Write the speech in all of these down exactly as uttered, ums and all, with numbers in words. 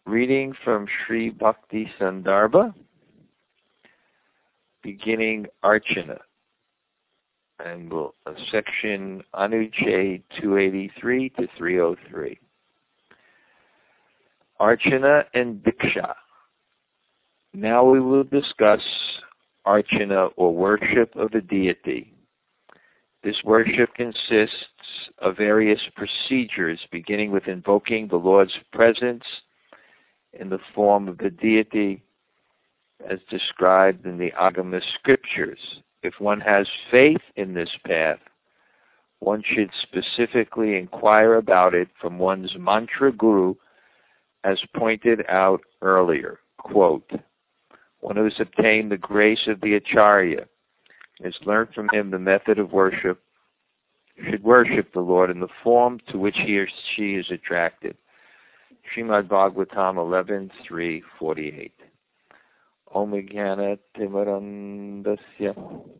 reading from Sri Bhakti Sandarbha, beginning Archana, and we'll, uh, section Anuched two eighty-three to three oh three. Archana and Diksha. Now we will discuss Archana, or worship of a deity. This worship consists of various procedures, beginning with invoking the Lord's presence in the form of the deity as described in the Agama scriptures. If one has faith in this path, one should specifically inquire about it from one's mantra guru, as pointed out earlier. Quote, one who has obtained the grace of the Acharya has learned from him the method of worship, should worship the Lord in the form to which he or she is attracted. Srimad Bhagavatam eleven three forty-eight. Om Jnana Timarandasya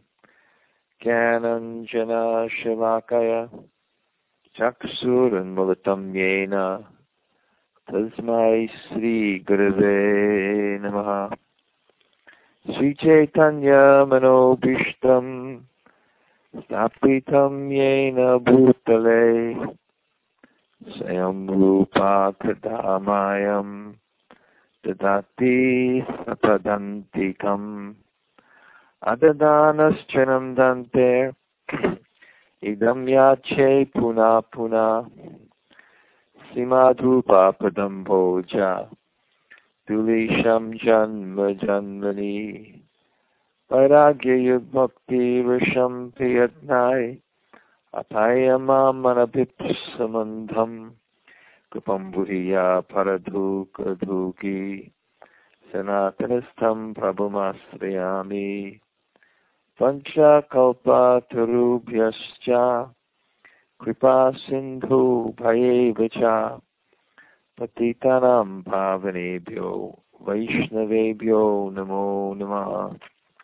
Jnananjana Shalakaya Chaksuranmulatam Yena Tasmai Sri Gurave Namaha. Sri Chaitanya Manobishtam Stapitam Yena Bhutale Sayam Rupa Kadamayam Dadati Satadantikam Adadanaschanam Dante Idam Yache Puna Puna Simadrupa Padam Bhoja Dulisham Janma Janmani Vairagya Bhakti Risham Piyatnai Apayama Manabipsamandham Kupam Buriya Paradhuka Dhuki Sanatanistam Prabhumasriyami Pancha Kalpa Tarubhyascha Kripa Sindhu Bhayevacha Patitanam Pavanebhyo Vaishnavebhyo Namo Namah.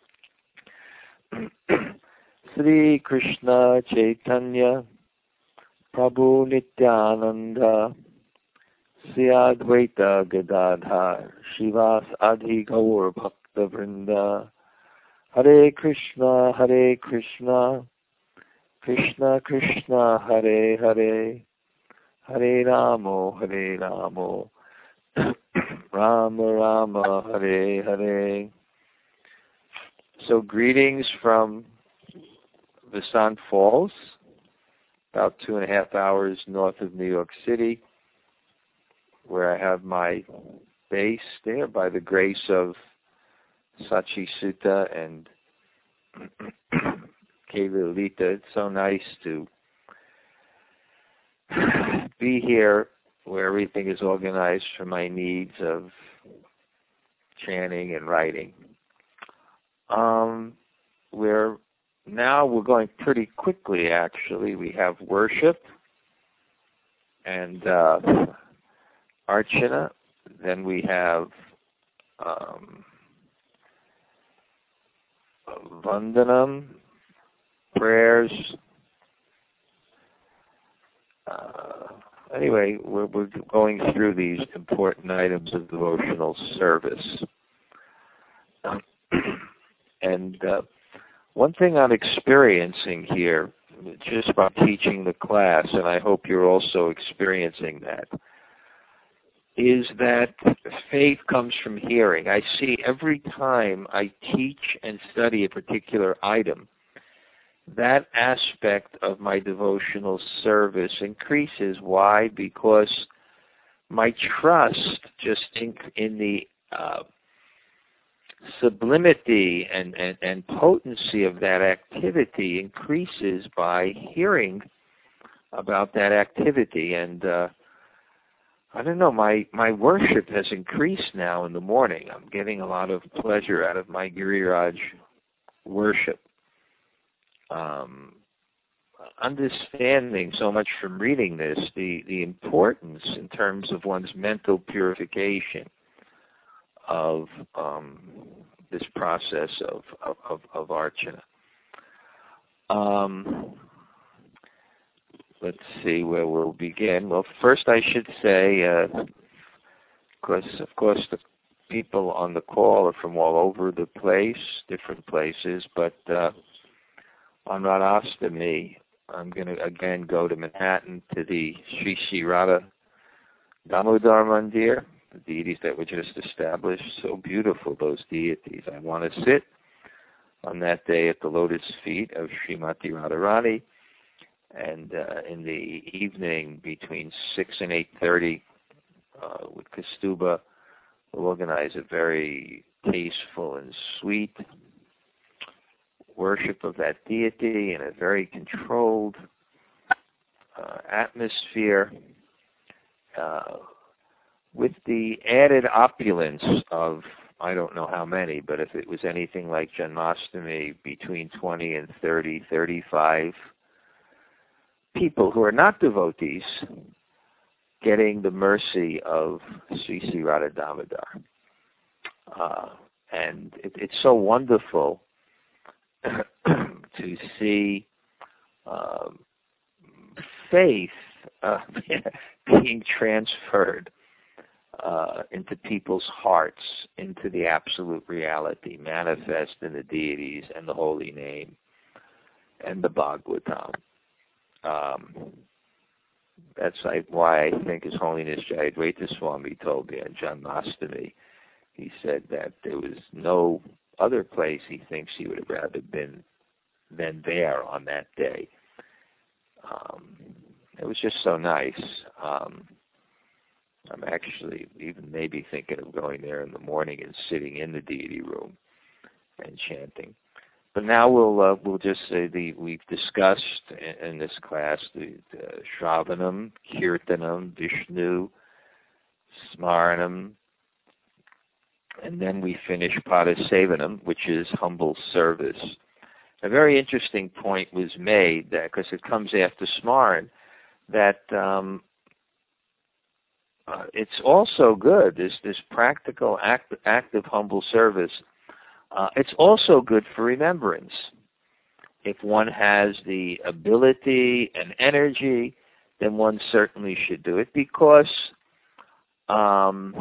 Sri Krishna Chaitanya Prabhu Nityananda Sri Advaita Gadadhar Shivas Adi Gaur Bhakta Vrinda Hare Krishna Hare Krishna Krishna Krishna Hare Hare Hare Ramo Hare Ramo Rama Rama Hare Hare. So greetings from Vasant Falls, about two and a half hours north of New York City, where I have my base there by the grace of Sachi Sutta and Kevalita. It's so nice to be here where everything is organized for my needs of chanting and writing. Um, we're now we're going pretty quickly, actually. We have worship and uh, Archana. Then we have um, Vandanam, prayers. Uh, anyway, we're, we're going through these important items of devotional service. Um, and uh, one thing I'm experiencing here, just by teaching the class, and I hope you're also experiencing that, is that faith comes from hearing. I see every time I teach and study a particular item, that aspect of my devotional service increases. Why? Because my trust just in, in the uh, sublimity and, and, and potency of that activity increases by hearing about that activity. And uh, I don't know, my, my worship has increased now in the morning. I'm getting a lot of pleasure out of my Giriraj worship. Um, understanding so much from reading this, the, the importance in terms of one's mental purification of um, this process of, of, of, of Archana. Um, let's see where we'll begin. Well, first I should say, uh, because, of course, the people on the call are from all over the place, different places, but uh, on Radhastami, I'm going to again go to Manhattan to the Sri Sri Radha Damodar Mandir, the deities that were just established. So beautiful, those deities. I want to sit on that day at the lotus feet of Srimati Radharani, and uh, in the evening between six and eight thirty uh, with Kastuba, we'll organize a very tasteful and sweet worship of that deity in a very controlled uh, atmosphere, uh, with the added opulence of, I don't know how many, but if it was anything like Janmashtami, between twenty and thirty, thirty-five people who are not devotees getting the mercy of Sri Sri Radha Damodar. Uh, and it, it's so wonderful to see um, faith uh, being transferred uh, into people's hearts, into the absolute reality, manifest in the deities and the holy name and the Bhagavatam. Um, that's like why I think His Holiness Jayadvaita Swami told me on Janmashtami. He said that there was no other place he thinks he would have rather been than there on that day. Um, it was just so nice. Um, I'm actually even maybe thinking of going there in the morning and sitting in the deity room and chanting. But now we'll uh, we'll just say the we've discussed in, in this class the, the Shravanam, Kirtanam, Vishnu, Smaranam, and then we finish Padasevanam, which is humble service. A very interesting point was made, that because it comes after Smaran, that um, uh, it's also good, this, this practical, act, active, humble service, uh, it's also good for remembrance. If one has the ability and energy, then one certainly should do it, because um,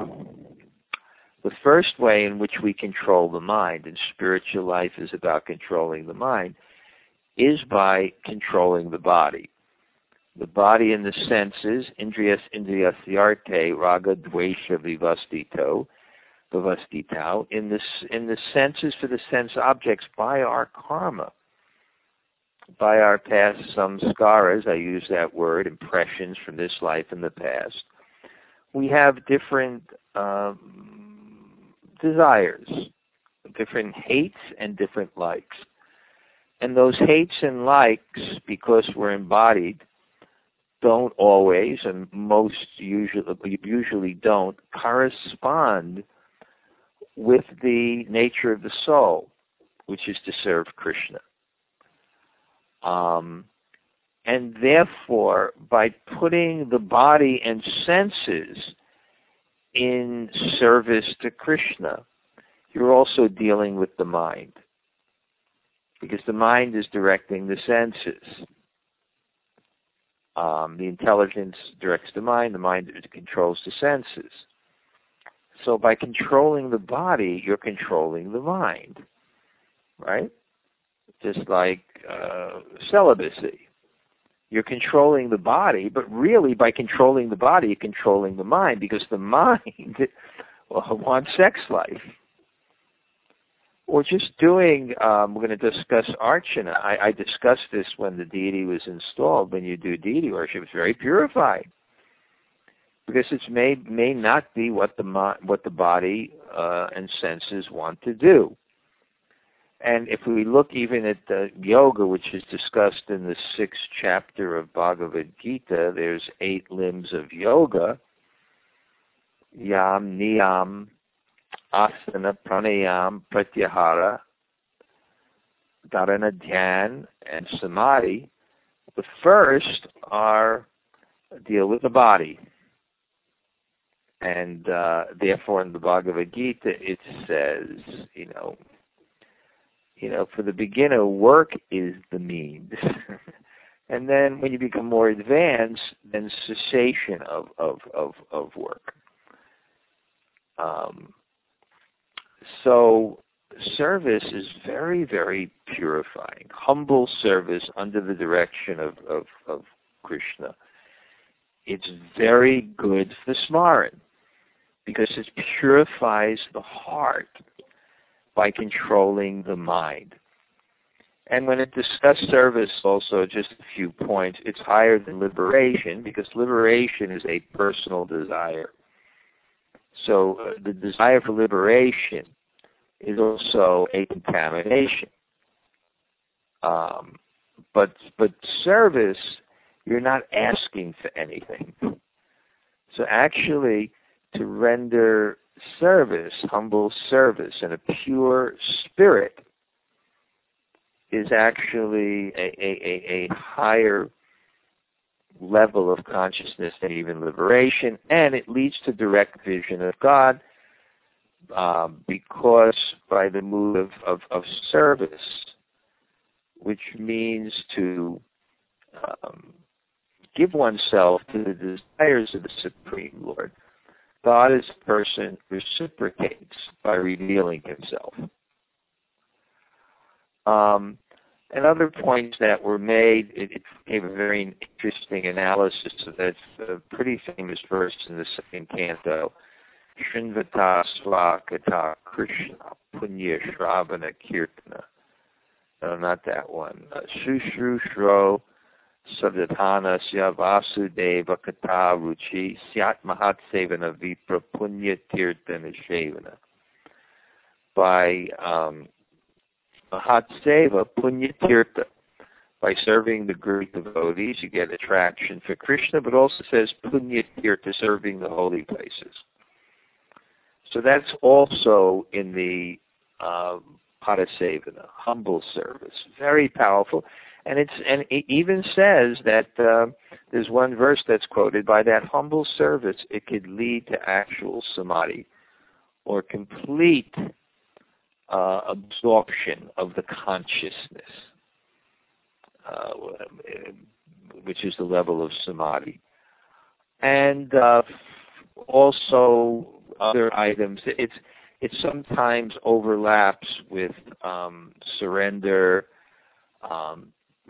the first way in which we control the mind, and spiritual life is about controlling the mind, is by controlling the body. The body and the senses, indriyas indriyasyarte, raga dvesha vivastito, vivastitau, in the, in the senses for the sense objects by our karma, by our past samskaras, I use that word, impressions from this life and the past. We have different um, desires, different hates and different likes. And those hates and likes, because we're embodied, don't always, and most usually, usually don't, correspond with the nature of the soul, which is to serve Krishna. Um, and therefore, by putting the body and senses in service to Krishna, you're also dealing with the mind, because the mind is directing the senses. Um, the intelligence directs the mind, the mind controls the senses. So by controlling the body, you're controlling the mind, right? Just like uh, celibacy. You're controlling the body, but really by controlling the body, you're controlling the mind, because the mind well, wants sex life. Or just doing, um, we're going to discuss Archana. I, I discussed this when the deity was installed. When you do deity worship, it's very purifying, because it may may not be what the what the body uh, and senses want to do. And if we look even at the yoga, which is discussed in the sixth chapter of Bhagavad Gita, there's eight limbs of yoga: yam, niyam, asana, pranayam, pratyahara, dharana, dhyan, and samadhi. The first are deal with the body. And uh, therefore in the Bhagavad Gita it says, you know, you know, for the beginner, work is the means. And then when you become more advanced, then cessation of, of, of, of work. Um, so service is very, very purifying. Humble service under the direction of, of, of Krishna. It's very good for smaran because it purifies the heart by controlling the mind. And when it discussed service also, just a few points, it's higher than liberation because liberation is a personal desire. So uh, the desire for liberation is also a contamination. Um, but but service, you're not asking for anything. So actually, to render service, humble service, in a pure spirit is actually a, a, a, a higher level of consciousness than even liberation, and it leads to direct vision of God um, because by the mood of, of, of service, which means to um, give oneself to the desires of the Supreme Lord, God as a person reciprocates by revealing himself. Um, and other points that were made, it, it gave a very interesting analysis of that uh, pretty famous verse in the second canto. Srinvata Svakata Krishna Punya Shravana Kirtana. No, not that one. Uh, Shrushru Shro Sabdatana Sya Vasudeva Kata Ruchi Syat Mahat Sevana Vipra Punya Tirtana Shavana. By um, Mahat Seva Punya Tirtha. By serving the great devotees, you get attraction for Krishna, but also says Punya Tirtha, serving the holy places. So that's also in the uh, Padasevana, humble service, very powerful, and it's and it even says that uh, there's one verse that's quoted by that humble service. It could lead to actual samadhi, or complete uh, absorption of the consciousness, uh, which is the level of samadhi, and uh, also other items. It's it sometimes overlaps with um, surrender, um,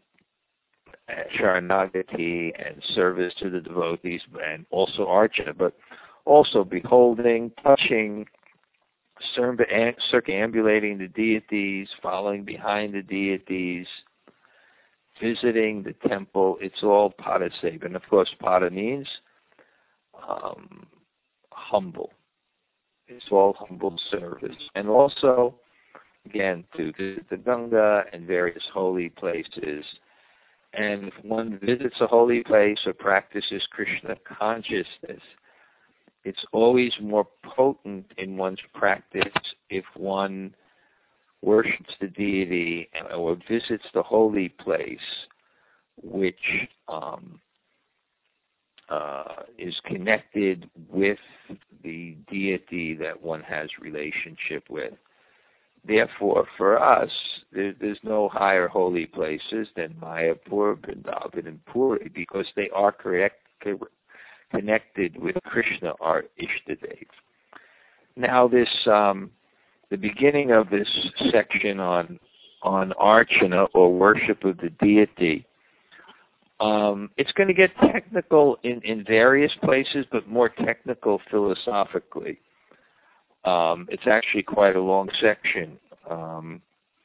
sharanagati, and service to the devotees, and also archana, but also beholding, touching, circumambulating the deities, following behind the deities, visiting the temple. It's all padaseva. And of course, pada means um, humble. It's all humble service. And also, again, to the Ganga and various holy places. And if one visits a holy place or practices Krishna consciousness, it's always more potent in one's practice if one worships the deity or visits the holy place, which um, uh, is connected with the deity that one has relationship with. Therefore, for us, there, there's no higher holy places than Mayapur, Vrindavan, and Puri, because they are correct, connected with Krishna, our Ishtadev. Now, this um, the beginning of this section on on archana, or worship of the deity. Um, it's going to get technical in, in various places, but more technical philosophically. Um, it's actually quite a long section um,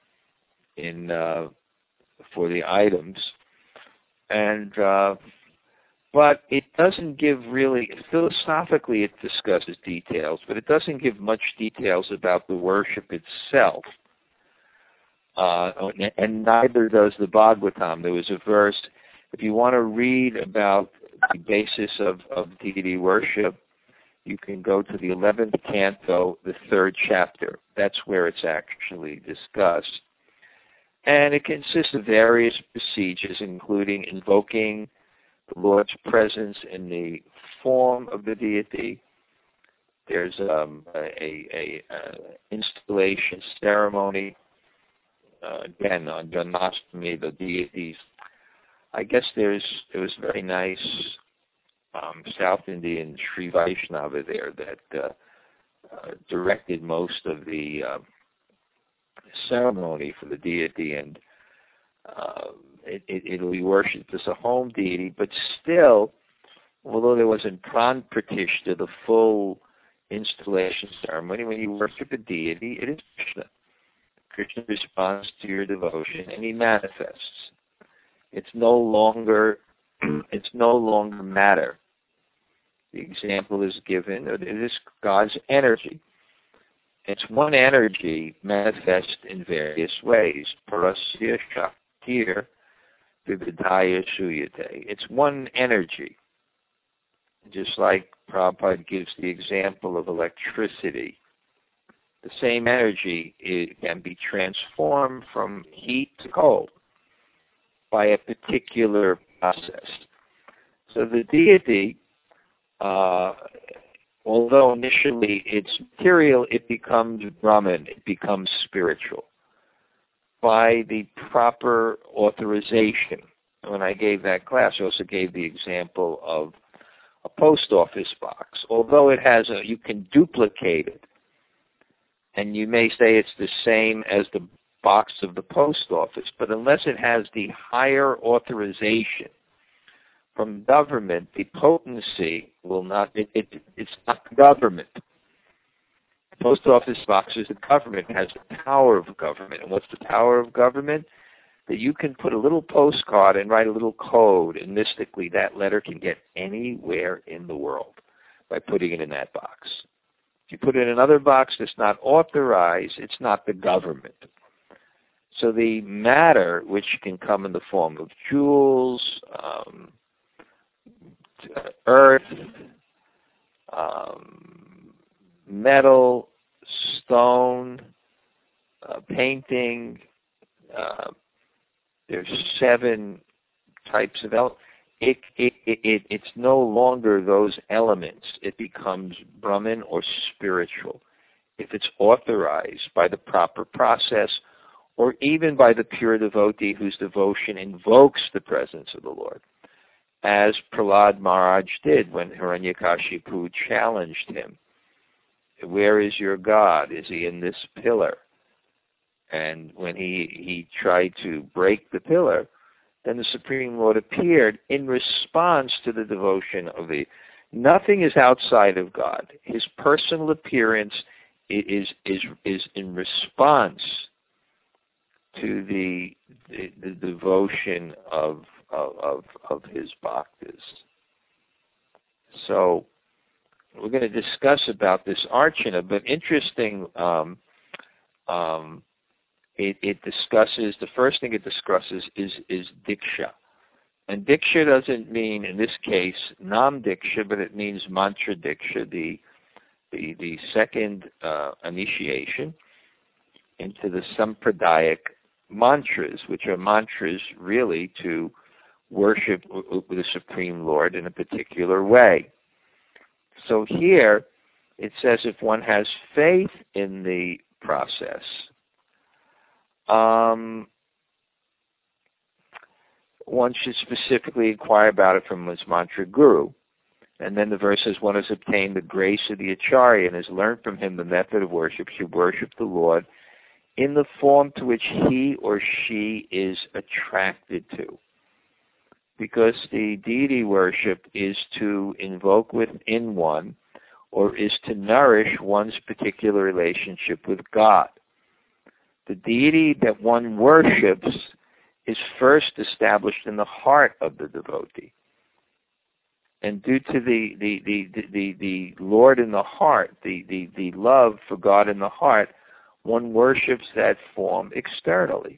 in uh, for the items, and uh, but it doesn't give really philosophically. It discusses details, but it doesn't give much details about the worship itself, uh, and neither does the Bhagavatam. There was a verse. If you want to read about the basis of, of deity worship, you can go to the eleventh canto, the third chapter. That's where it's actually discussed. And it consists of various procedures, including invoking the Lord's presence in the form of the deity. There's um, a, a, a installation ceremony. Uh, again, on Janmashtami, the deities. I guess there's it was very nice um, South Indian Sri Vaishnava there that uh, uh, directed most of the uh, ceremony for the deity, and uh, it, it, it'll be worshipped as a home deity. But still, although there wasn't pran pratishtha, the full installation ceremony, when you worship a deity, it is Krishna. Krishna responds to your devotion, and he manifests. It's no longer, it's no longer matter. The example is given, it is God's energy. It's one energy manifest in various ways. Parasya Shaktir Vividhaya Suyate. It's one energy. Just like Prabhupada gives the example of electricity. The same energy it can be transformed from heat to cold by a particular process. So the deity, uh, although initially it's material, it becomes Brahman, it becomes spiritual by the proper authorization. When I gave that class, I also gave the example of a post office box. Although it has a, you can duplicate it, and you may say it's the same as the box of the post office, but unless it has the higher authorization from government, the potency will not, it, it, it's not the government. The post office box is the government, it has the power of government. And what's the power of government? That you can put a little postcard and write a little code, and mystically that letter can get anywhere in the world by putting it in that box. If you put it in another box that's not authorized, it's not the government. So the matter, which can come in the form of jewels, um, earth, um, metal, stone, uh, painting, uh, there's seven types of elements. It, it, it, it's no longer those elements. It becomes Brahman or spiritual if it's authorized by the proper process or even by the pure devotee whose devotion invokes the presence of the Lord, as Prahlad Maharaj did when Hiranyakashipu challenged him. Where is your God? Is he in this pillar? And when he, he tried to break the pillar, then the Supreme Lord appeared in response to the devotion of the... Nothing is outside of God. His personal appearance is is is in response to the the, the devotion of, of of of his bhaktas. So we're going to discuss about this archana, but interesting. Um, um, It, it discusses, the first thing it discusses is, is Diksha. And Diksha doesn't mean, in this case, Nam Diksha, but it means Mantra Diksha, the, the, the second uh, initiation into the Sampradayic mantras, which are mantras really to worship the Supreme Lord in a particular way. So here, it says if one has faith in the process, Um, one should specifically inquire about it from one's mantra guru. And then the verse says, one has obtained the grace of the Acharya and has learned from him the method of worship, should worship the Lord in the form to which he or she is attracted to. Because the deity worship is to invoke within one, or is to nourish one's particular relationship with God. The deity that one worships is first established in the heart of the devotee. And due to the, the, the, the, the Lord in the heart, the, the, the love for God in the heart, one worships that form externally.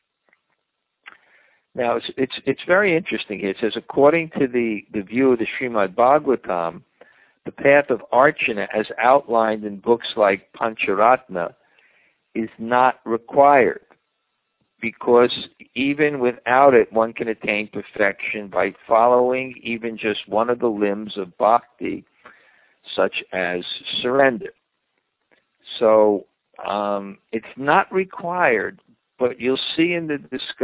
Now, it's, it's, it's very interesting here. It says, according to the, the view of the Srimad Bhagavatam, the path of Archana, as outlined in books like Pancharatna, is not required, because even without it, one can attain perfection by following even just one of the limbs of bhakti, such as surrender. So um, it's not required, but you'll see in the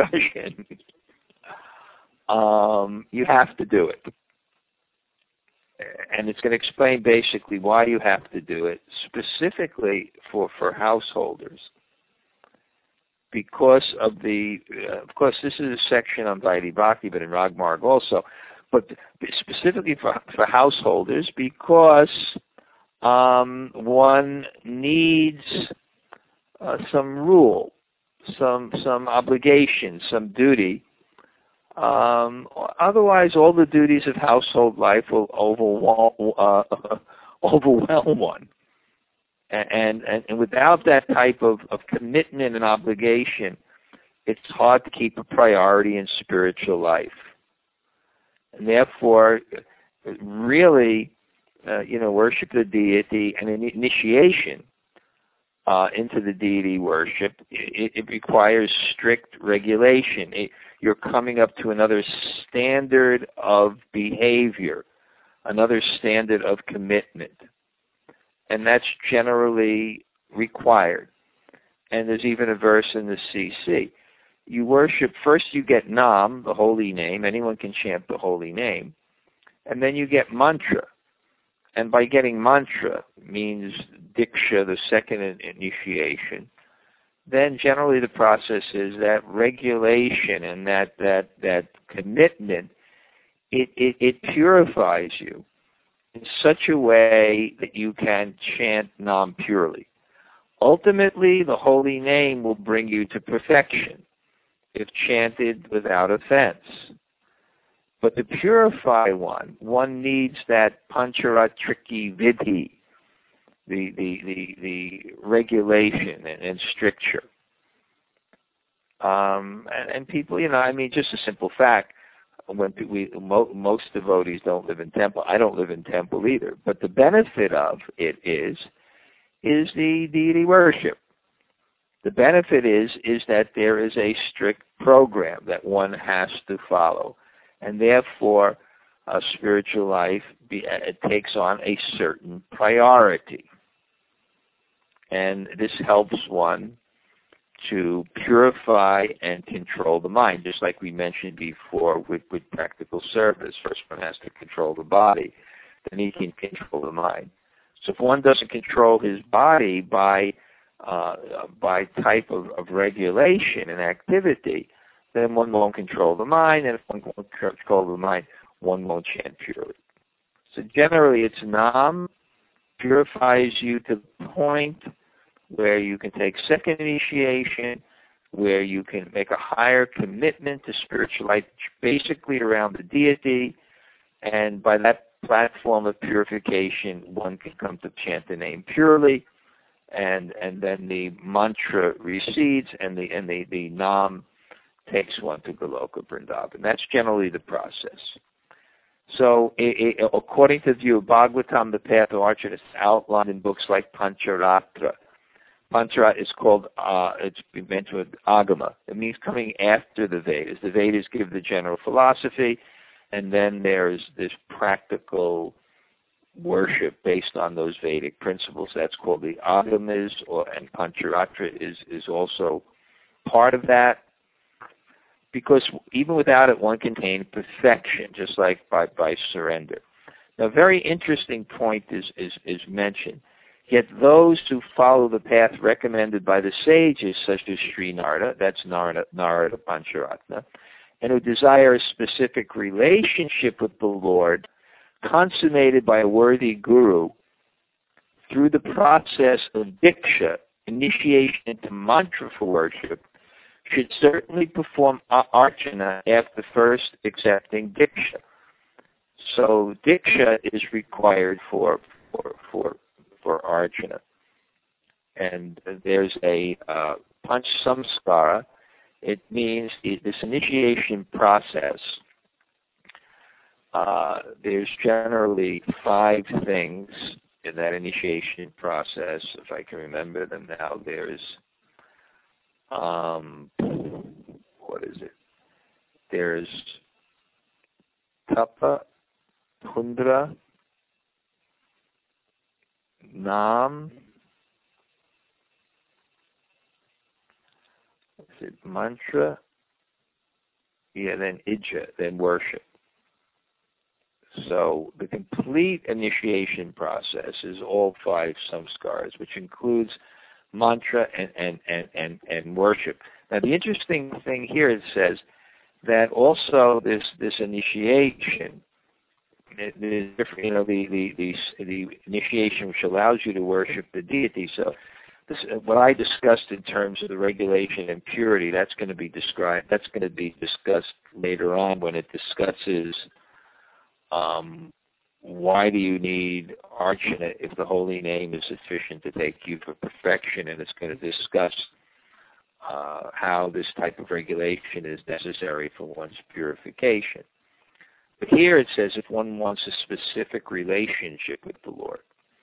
discussion, um, you have to do it. and it's going to explain basically why you have to do it, specifically for, for householders. Because of the, uh, of course, this is a section on Vaidhi Bhakti, but in Ragmarg also, but specifically for, for householders, because um, one needs uh, some rule, some some obligation, some duty. Um, otherwise, all the duties of household life will overwhelm, uh, overwhelm one. And, and, and without that type of, of commitment and obligation, it's hard to keep a priority in spiritual life. And therefore, really, uh, you know, worship the deity and an initiation uh, into the deity worship, it, it requires strict regulation. It, you're coming up to another standard of behavior, another standard of commitment. And that's generally required. And there's even a verse in the C C. You worship, first you get Nam, the holy name. Anyone can chant the holy name. And then you get mantra. And by getting mantra means diksha, the second initiation. Then generally the process is that regulation and that, that, that commitment, it, it, it purifies you in such a way that you can chant Nam purely. Ultimately, the holy name will bring you to perfection if chanted without offense. But to purify one, one needs that pancharatriki vidhi, the, the, the, the regulation and, and stricture. Um, and, and people, you know, I mean, just a simple fact, when we, mo, most devotees don't live in temple. I don't live in temple either. But the benefit of it is, is the deity worship. The benefit is, is that there is a strict program that one has to follow. And therefore, uh, spiritual life be, it takes on a certain priority. And this helps one to purify and control the mind, just like we mentioned before with, with practical service. First one has to control the body, then he can control the mind. So if one doesn't control his body by uh, by type of, of regulation and activity, then one won't control the mind, and if one won't control the mind, one won't chant purely. So generally it's Nam, purifies you to the point where you can take second initiation, where you can make a higher commitment to spiritual life, basically around the deity, and by that platform of purification, one can come to chant the name purely, and and then the mantra recedes, and the and the, the Nam takes one to Goloka Vrindavan. That's generally the process. So, it, it, according to the view of Bhagavatam, the path of Archana is outlined in books like Pancharatra. Panchara is called, uh, it's been mentioned with Agama. It means coming after the Vedas. The Vedas give the general philosophy, and then there's this practical worship based on those Vedic principles. That's called the Agamas, or, and Pancharatra is, is also part of that. Because even without it, one can attain perfection, just like by, by surrender. Now, a very interesting point is, is, is mentioned. Yet those who follow the path recommended by the sages, such as Sri Narada, that's Narada, Narada Pancharatna, and who desire a specific relationship with the Lord, consummated by a worthy guru, through the process of diksha, initiation into mantra for worship, should certainly perform archana after first accepting diksha. So diksha is required for for for for archana, and there's a uh, panch samskara. It means this initiation process. Uh, there's generally five things in that initiation process. If I can remember them now, there's um, what is it? There's tapa, pundra, nam, is it mantra? Yeah, then ija, then worship. So the complete initiation process is all five samskaras, which includes mantra and, and, and, and, and worship. Now the interesting thing here, it says that also this, this initiation, the, you know, the, the, the, the initiation which allows you to worship the deity. So this, what I discussed in terms of the regulation and purity, that's going to be described, that's going to be discussed later on when it discusses um, why do you need Archana if the holy name is sufficient to take you for perfection, and it's going to discuss uh, how this type of regulation is necessary for one's purification. But here it says if one wants a specific relationship with the Lord.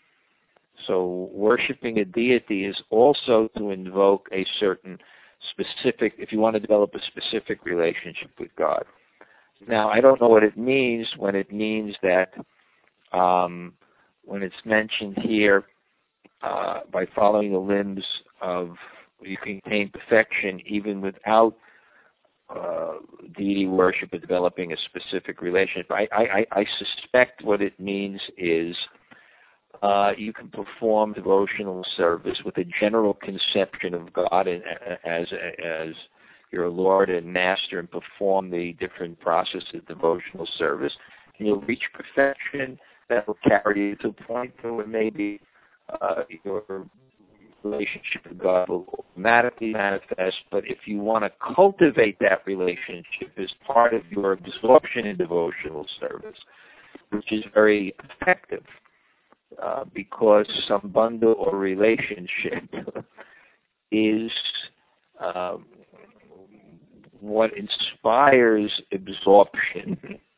So worshiping a deity is also to invoke a certain specific, if you want to develop a specific relationship with God. Now, I don't know what it means when it means that um, when it's mentioned here, uh, by following the limbs of, you can attain perfection even without uh, deity worship or developing a specific relationship. I, I, I suspect what it means is uh, you can perform devotional service with a general conception of God and, as as your Lord and Master, and perform the different processes of devotional service, and you'll reach perfection that will carry you to a point where maybe uh, your relationship with God will automatically manifest. But if you want to cultivate that relationship as part of your absorption in devotional service, which is very effective, uh, because sambandha or relationship is um, what inspires absorption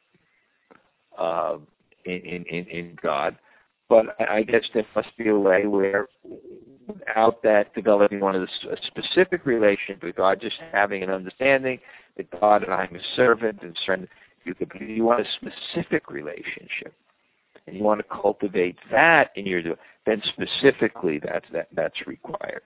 uh, in, in, in God. But I guess there must be a way where, without that developing one of the a specific relationship with God, just having an understanding that God and I'm a servant and surrender, you could, you want a specific relationship, and you want to cultivate that in your, then specifically that's that that's required.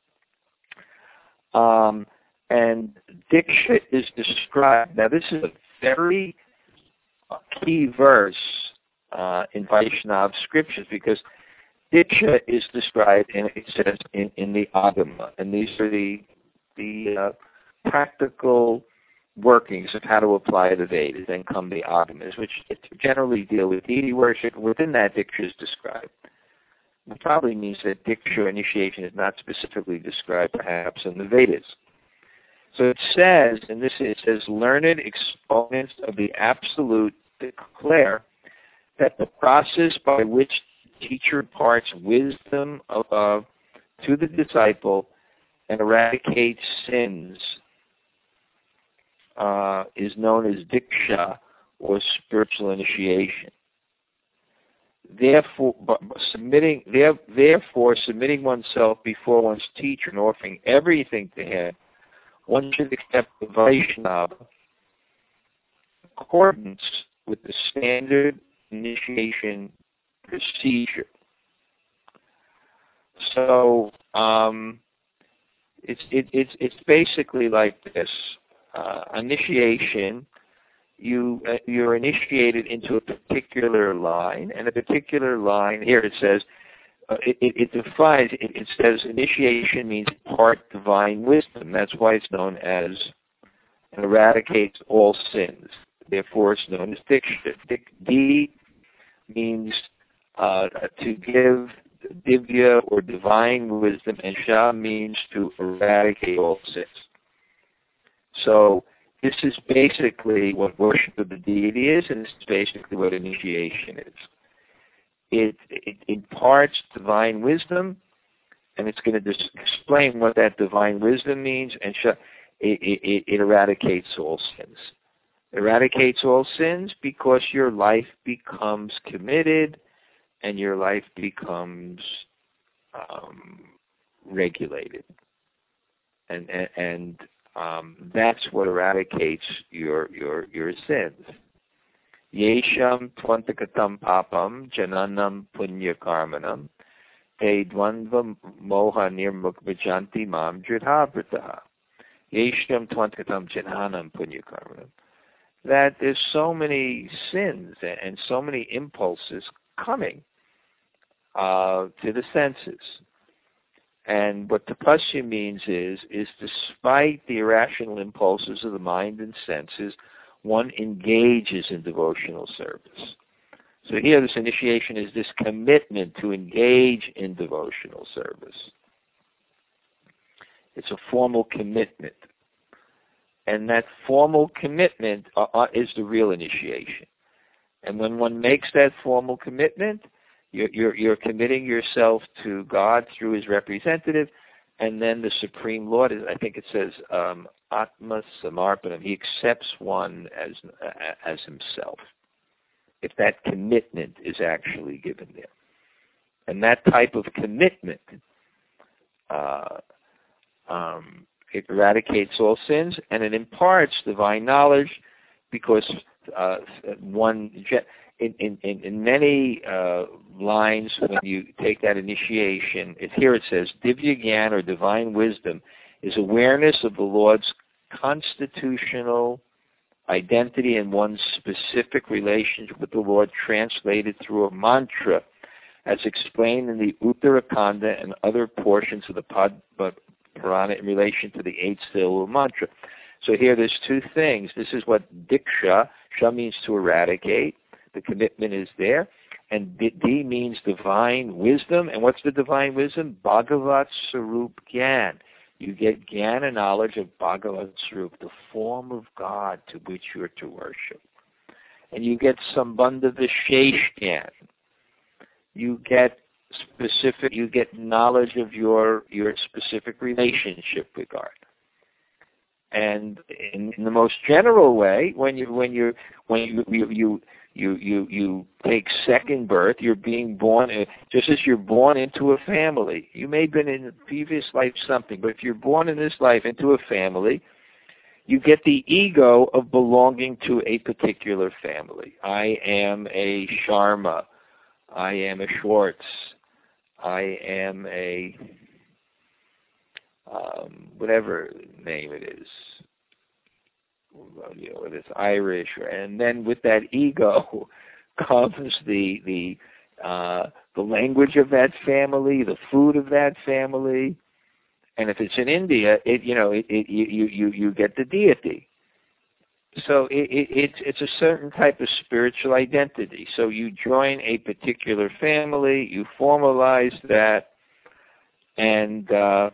Um, and Diksha is described. Now, this is a very key verse uh, in Vaishnava scriptures, because Diksha is described, and it says in, in the Agama, and these are the the uh, practical workings of how to apply the Vedas. Then come the Agamas, which generally deal with deity worship. Within that, Diksha is described. It probably means that Diksha initiation is not specifically described, perhaps, in the Vedas. So it says, and this it says, learned exponents of the Absolute declare that the process by which the teacher imparts wisdom of, uh, to the disciple and eradicates sins uh, is known as Diksha, or spiritual initiation. Therefore, submitting, therefore, submitting oneself before one's teacher and offering everything to him, one should accept the Vaishnava in accordance with the standard initiation procedure. So um, it's it, it's it's basically like this: uh, initiation. You uh, you're initiated into a particular line, and a particular line. Here it says uh, it, it, it defines. It, it says initiation means part divine wisdom. That's why it's known as and eradicates all sins. Therefore, it's known as Diksha. D means uh, to give divya or divine wisdom, and Sha means to eradicate all sins. So this is basically what worship of the deity is, and this is basically what initiation is. It, it imparts divine wisdom, and it's going to just explain what that divine wisdom means, and Sha, it, it, it eradicates all sins. Eradicates all sins because your life becomes committed and your life becomes um, regulated. And, and, and um, that's what eradicates your, your, your sins. Yesham twantakatam papam jananam punya karmanam te dvandva moha nirmukvajanti mam dridhabrataha. Yesham twantakatam jananam punya karmanam. that there's so many sins and so many impulses coming uh, to the senses. And what tapasya means is, is despite the irrational impulses of the mind and senses, one engages in devotional service. So here this initiation is this commitment to engage in devotional service. It's a formal commitment. And that formal commitment uh, is the real initiation. And when one makes that formal commitment, you're, you're, you're committing yourself to God through his representative, and then the Supreme Lord, is, I think it says, um, Atma Samarpanam. He accepts one as, as himself, if that commitment is actually given there. And that type of commitment, uh, um, it eradicates all sins, and it imparts divine knowledge, because uh, one, in, in, in many uh, lines, when you take that initiation, it, here it says, Divya Gyan, or divine wisdom, is awareness of the Lord's constitutional identity and one's specific relationship with the Lord, translated through a mantra, as explained in the Uttarakhanda and other portions of the Padma Purana in relation to the eight syllable mantra. So here there's two things. This is what Diksha, Sha means to eradicate. The commitment is there. And D means divine wisdom. And what's the divine wisdom? Bhagavat Sarup Gyan. You get Gyan and knowledge of Bhagavat Sarup, the form of God to which you're to worship. And you get Sambandha Vishesh Gyan. You get specific, you get knowledge of your your specific relationship with God. And in, in the most general way, when you when you when you you you you you, you take second birth, you're being born just as you're born into a family. You may have been in a previous life something, but if you're born in this life into a family, you get the ego of belonging to a particular family. I am a Sharma. I am a Schwartz. I am a, um, whatever name it is, you know, it's Irish, and then with that ego comes the the uh, the language of that family, the food of that family, and if it's in India, it you know it, it you you you get the deity. So it, it, it's it's a certain type of spiritual identity. So you join a particular family, you formalize that, and uh,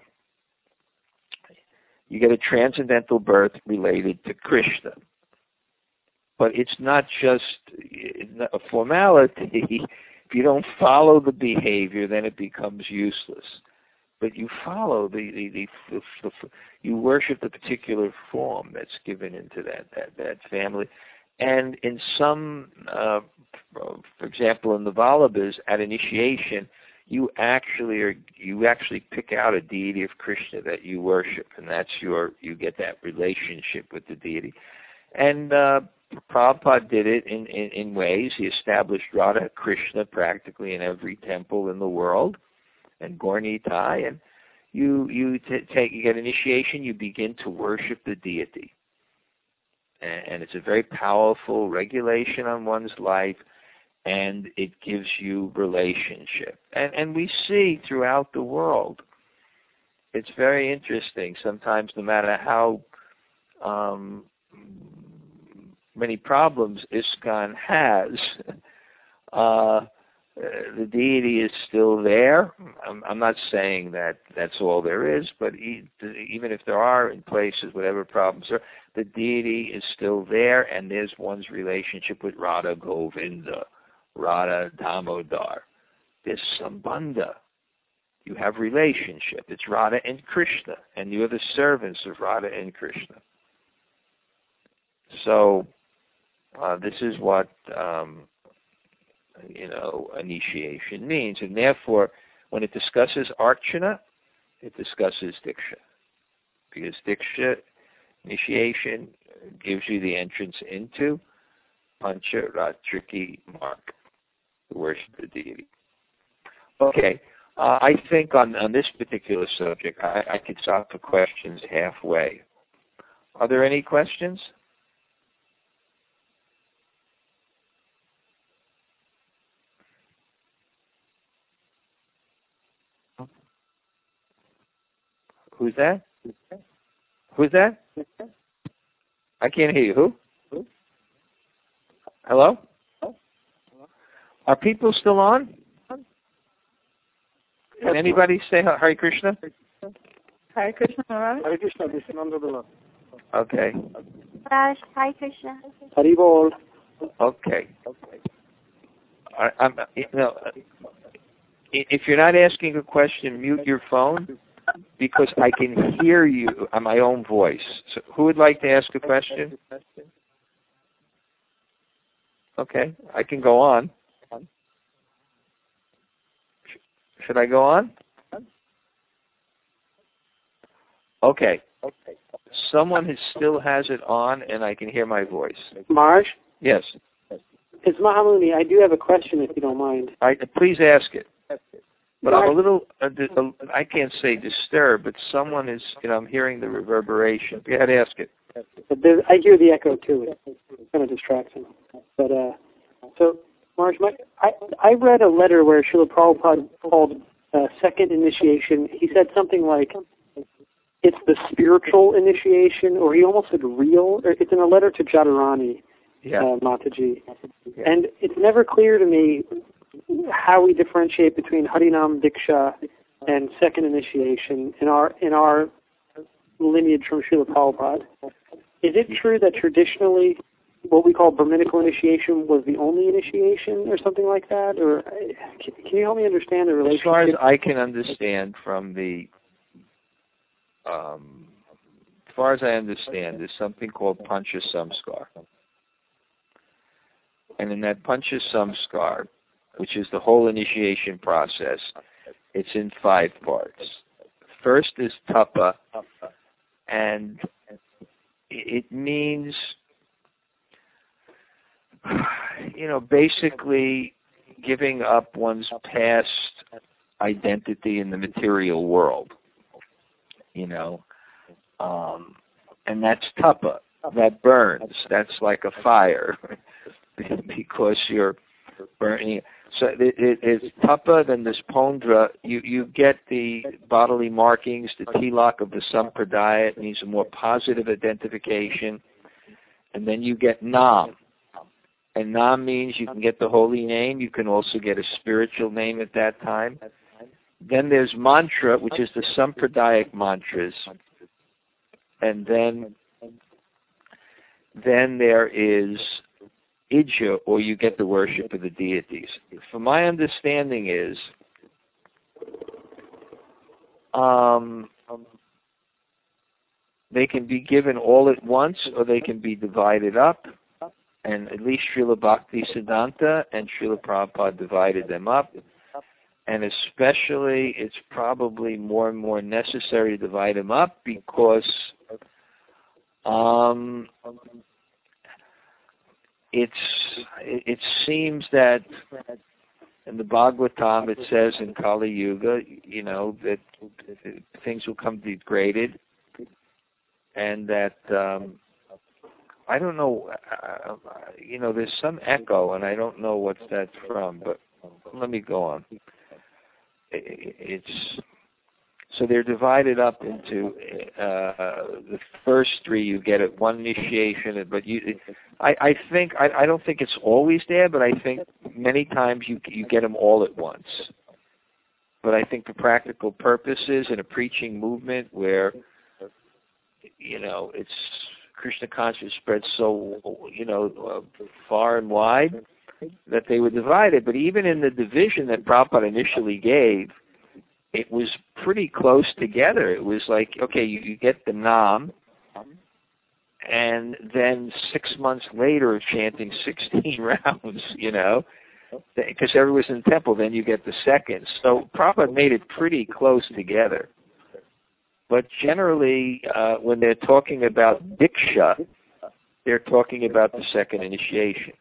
you get a transcendental birth related to Krishna. But it's not just a formality. If you don't follow the behavior, then it becomes useless. But you follow the, the, the, the, the you worship the particular form that's given into that, that, that family. And in some, uh, for example, in the Vallabhas, at initiation, you actually are, you actually pick out a deity of Krishna that you worship, and that's your, you get that relationship with the deity. And uh, Prabhupada did it in, in, in ways. He established Radha Krishna practically in every temple in the world, and Gaur Nitai, and you you t- take you get initiation, you begin to worship the deity, and, and it's a very powerful regulation on one's life, and it gives you relationship. And and we see throughout the world, it's very interesting. Sometimes, no matter how um, many problems ISKCON has, uh, Uh, the deity is still there. I'm, I'm not saying that that's all there is, but e- even if there are in places, whatever problems are, the deity is still there, and there's one's relationship with Radha Govinda, Radha Damodar. There's Sambandha. You have relationship. It's Radha and Krishna, and you're the servants of Radha and Krishna. So uh, this is what... Um, you know, initiation means. And therefore, when it discusses Archana, it discusses Diksha. Because Diksha, initiation, gives you the entrance into Pancha Ratriki Mark, the worship of the deity. Okay, uh, I think on, on this particular subject, I, I could stop the questions halfway. Are there any questions? Who's that? Who's that? I can't hear you. Who? Hello? Are people still on? Can anybody say Hare Krishna? Hare Krishna, Maharaj. Hare Krishna, this is Nandadana. Okay. Maharaj, Hare Krishna. Hari Bol. Okay. I, I'm, you know, if you're not asking a question, mute your phone because I can hear you on my own voice. So who would like to ask a question? Okay, I can go on. Should I go on? Okay. Someone who still has it on, and I can hear my voice. Marge? Yes. It's Mahamuni. I do have a question, if you don't mind. I, please ask it. But I'm a little, uh, I can't say disturbed, but someone is, you know, I'm hearing the reverberation. Go ahead, ask it. But there, I hear the echo, too. It's kind of distracting. But, uh, so, Marge, my, I, I read a letter where Srila Prabhupada called uh, second initiation. He said something like, it's the spiritual initiation, or he almost said real. It's in a letter to Jadharani, yeah. uh, Mataji. Yeah. And it's never clear to me how we differentiate between Harinam Diksha and second initiation in our in our lineage from Srila Prabhupada. Is it true that traditionally what we call Brahminical initiation was the only initiation or something like that? Or can, can you help me understand the relationship? As far as I can understand from the, um, as far as I understand, there's something called Pancha Samskar. And in that Pancha Samskar, which is the whole initiation process, it's in five parts. First is tapa, and it means, you know, basically giving up one's past identity in the material world, you know, um, and that's tapa. That burns. That's like a fire because you're burning. So it, it, it's tapa, then there's pondra. You, you get the bodily markings, the tilak of the sampradaya. It means a more positive identification. And then you get nam. And nam means you can get the holy name. You can also get a spiritual name at that time. Then there's mantra, which is the sampradaic mantras. And then, then there is ija, or you get the worship of the deities. From my understanding is, um, they can be given all at once, or they can be divided up. And at least Srila Bhakti Siddhanta and Srila Prabhupada divided them up. And especially, it's probably more and more necessary to divide them up because um, it's it, it seems that in the Bhagavatam it says in Kali Yuga, you know, that things will come degraded, and that um, I don't know, uh, you know, there's some echo, and I don't know what's that from, but let me go on. It's so they're divided up into uh, the first three. You get at one initiation, but you, I, I think I, I don't think it's always there, but I think many times you you get them all at once. But I think for practical purposes in a preaching movement where, you know, it's Krishna consciousness spread so, you know, uh, far and wide, that they were divided. But even in the division that Prabhupada initially gave, it was pretty close together. It was like, okay, you, you get the Nam, and then six months later of chanting sixteen rounds, you know, because everyone's in the temple, then you get the second. So Prabhupada made it pretty close together. But generally, uh, when they're talking about Diksha, they're talking about the second initiation.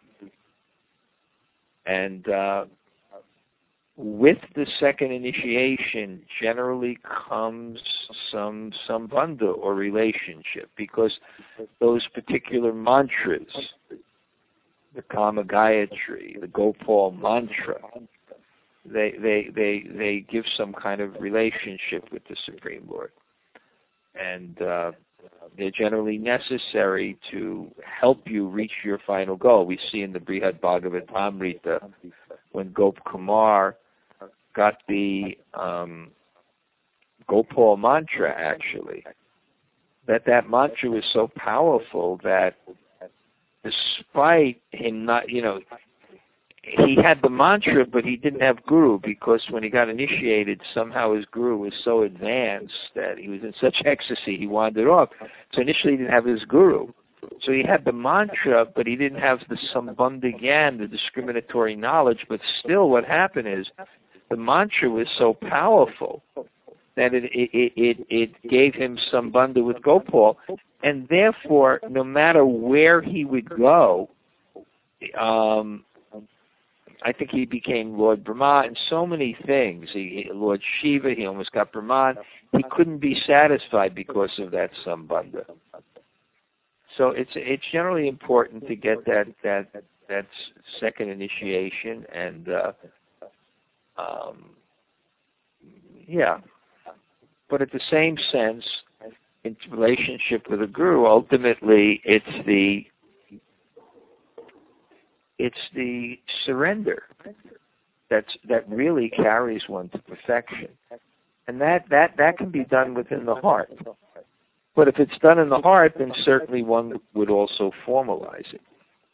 And uh, with the second initiation generally comes some sambandha or relationship, because those particular mantras, the Kama Gayatri, the Gopal mantra, they, they, they, they give some kind of relationship with the Supreme Lord. and uh, they're generally necessary to help you reach your final goal. We see in the Brihad Bhagavatamrita when Gop Kumar got the um, Gopal mantra, actually, that that mantra was so powerful that despite him not, you know, he had the mantra, but he didn't have guru, because when he got initiated, somehow his guru was so advanced that he was in such ecstasy, he wandered off. So initially he didn't have his guru. So he had the mantra, but he didn't have the sambandha gyan, the discriminatory knowledge. But still what happened is the mantra was so powerful that it it, it, it gave him sambandha with Gopal. And therefore, no matter where he would go, um, I think he became Lord Brahma and so many things. He, Lord Shiva, he almost got Brahman. He couldn't be satisfied because of that sambandha. So it's it's generally important to get that that that second initiation, and uh, um, yeah. But at the same sense, in relationship with a guru, ultimately it's the it's the surrender that's that really carries one to perfection, and that that that can be done within the heart. But if it's done in the heart, then certainly one would also formalize it.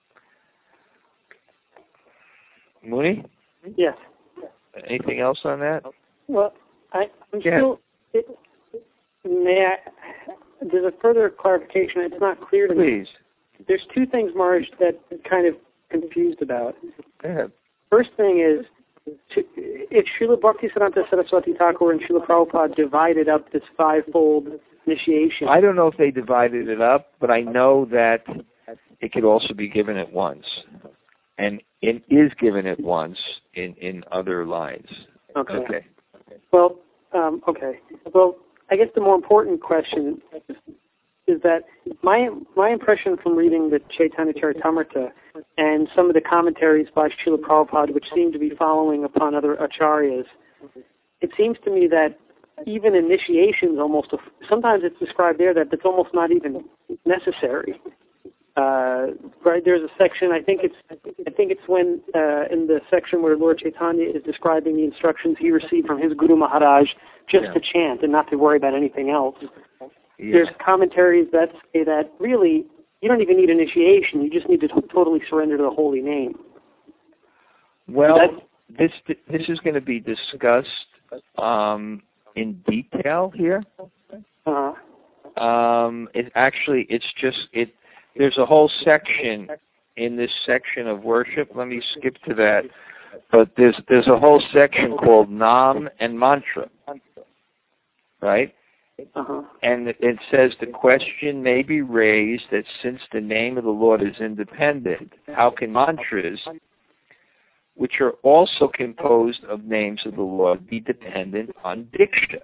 Muni? Yes. Anything else on that? Well, I, I'm yeah. still... It, may I... There's a further clarification. It's not clear to Please. me. There's two things, Marge, that I'm kind of confused about. Go ahead. First thing is, to, if Srila Bhaktisiddhanta Saraswati Thakur and Srila Prabhupada divided up this fivefold initiation. I don't know if they divided it up, but I know that it could also be given at once. And it is given at once in, in other lines. Okay. Okay. Well, um, okay. Well, I guess the more important question is that my my impression from reading the Chaitanya Charitamrita and some of the commentaries by Srila Prabhupada, which seem to be following upon other acharyas, it seems to me that even initiations almost, sometimes it's described there that it's almost not even necessary. Uh, right, there's a section, I think it's I think it's when uh, in the section where Lord Chaitanya is describing the instructions he received from his Guru Maharaj just yeah. to chant and not to worry about anything else. Yeah. There's commentaries that say that really you don't even need initiation, you just need to t- totally surrender to the holy name. Well, That's, this this is going to be discussed um, in detail here. uh, Um, it actually, it's just it. There's a whole section in this section of worship. Let me skip to that. But there's there's a whole section called Nam and Mantra, right? uh-huh. And it, it says the question may be raised that since the name of the Lord is independent, how can mantras, which are also composed of names of the Lord, be dependent on Diksha?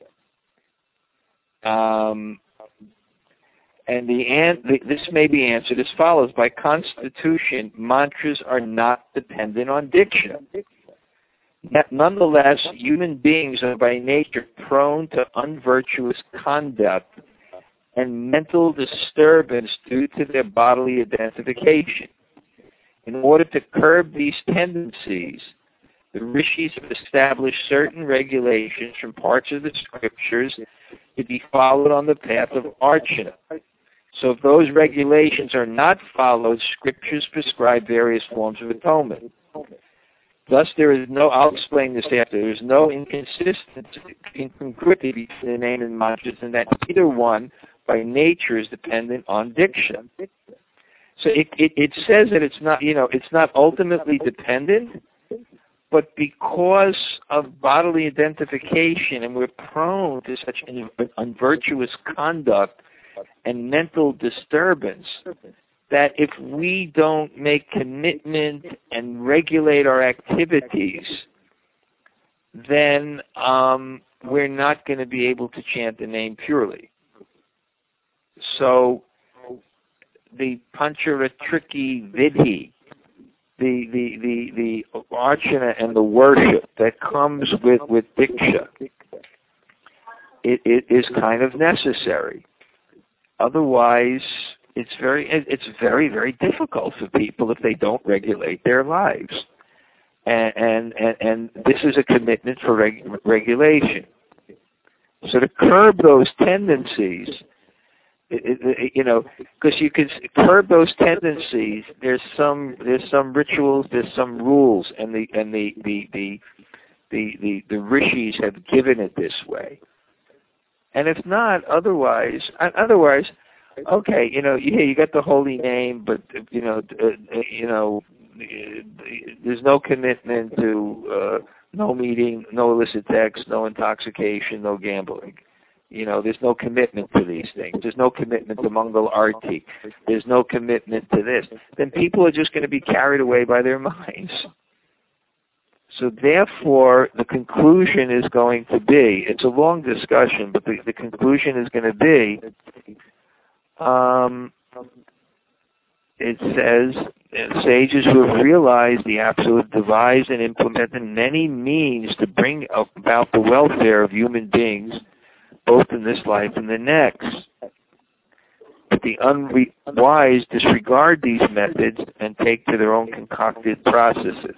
Um, and the, an- the this may be answered as follows. By constitution, mantras are not dependent on Diksha. Yet, nonetheless, human beings are by nature prone to unvirtuous conduct and mental disturbance due to their bodily identification. In order to curb these tendencies, the rishis have established certain regulations from parts of the scriptures to be followed on the path of archana. So if those regulations are not followed, scriptures prescribe various forms of atonement. Thus, there is no, I'll explain this after, there is no inconsistency, incongruity between the name and mantras, and that either one, by nature, is dependent on Diksha. So it, it, it says that it's not, you know, it's not ultimately dependent, but because of bodily identification, and we're prone to such an unvirtuous conduct and mental disturbance, that if we don't make commitment and regulate our activities, then um, we're not going to be able to chant the name purely. So the Pancharatriki Vidhi, the the the the archana and the worship that comes with with Diksha, it, it is kind of necessary. Otherwise, it's very it's very very difficult for people if they don't regulate their lives. And and and, and this is a commitment for reg, regulation. So to curb those tendencies, it, it, you know, because you can curb those tendencies. There's some there's some rituals, there's some rules, and the and the the the the, the, the rishis have given it this way. And if not, otherwise, otherwise, okay, you know, yeah, you got the holy name, but you know, uh, you know, there's no commitment to uh, no meeting, no illicit sex, no intoxication, no gambling. You know, there's no commitment to these things. There's no commitment to Mangal Arti. There's no commitment to this. Then people are just going to be carried away by their minds. So therefore, the conclusion is going to be, it's a long discussion, but the, the conclusion is going to be, um, it says, sages who have realized the Absolute devised and implemented many means to bring about the welfare of human beings, both in this life and the next. But the unwise disregard these methods and take to their own concocted processes.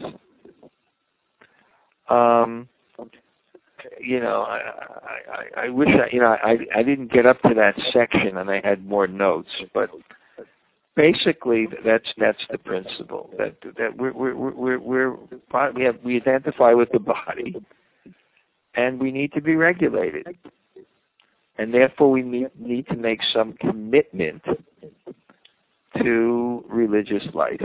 Um, you know, I, I, I wish I, you know, I, I didn't get up to that section and I had more notes, but basically that's that's the principle that that we're we're we're we're we have we identify with the body, and we need to be regulated, and therefore we need need to make some commitment to religious life.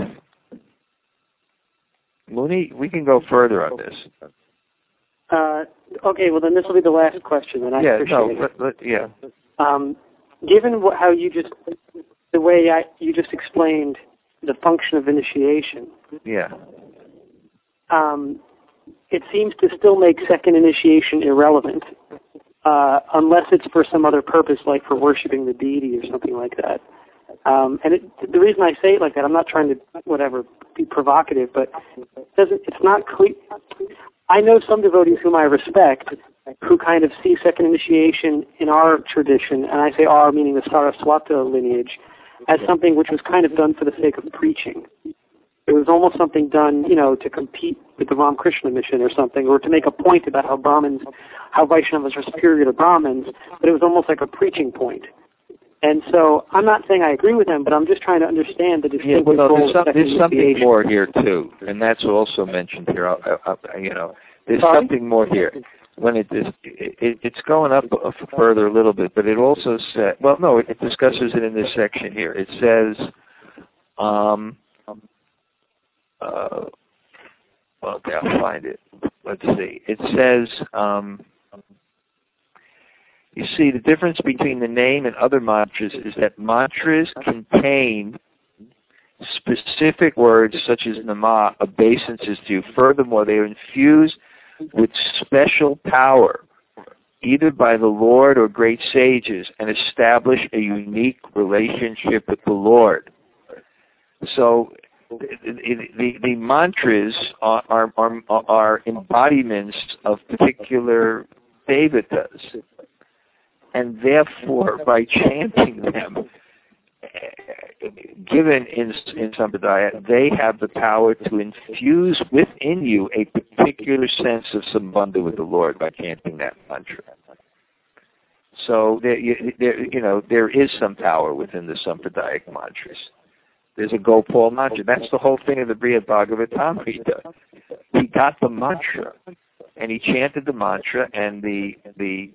Mooney, we can go further on this. Uh, okay, well then this will be the last question, and I yeah, appreciate no, it. but, but, yeah. Um, given what, how you just, the way I, you just explained the function of initiation, yeah, um, it seems to still make second initiation irrelevant, uh, unless it's for some other purpose, like for worshiping the deity or something like that. Um, and it, the reason I say it like that, I'm not trying to, whatever, be provocative, but it doesn't, it's not clear. I know some devotees whom I respect who kind of see second initiation in our tradition, and I say our, meaning the Saraswata lineage, as something which was kind of done for the sake of preaching. It was almost something done, you know, to compete with the Ramakrishna mission or something, or to make a point about how Brahmins, how Vaishnavas are superior to Brahmins, but it was almost like a preaching point. And so I'm not saying I agree with them, but I'm just trying to understand the distinctive yeah, well, no, role there's, of some, second there's something initiation. more here too, and that's also mentioned here. I, I, you know, there's Sorry? something more here. When it, is, it it's going up further a little bit, but it also says, well, no, it discusses it in this section here. It says, um, uh, well, okay, I'll find it. Let's see. It says. Um, You see, the difference between the name and other mantras is that mantras contain specific words such as nama, obeisances to you. Furthermore, they are infused with special power, either by the Lord or great sages, and establish a unique relationship with the Lord. So the, the, the mantras are, are, are, are embodiments of particular devatas. And therefore, by chanting them, given in, in Sampradaya, they have the power to infuse within you a particular sense of sambandha with the Lord by chanting that mantra. So, there, there, you know, there is some power within the Sampradaya mantras. There's a Gopal mantra. That's the whole thing of the Brihad Bhagavatamrita. He got the mantra, and he chanted the mantra, and the the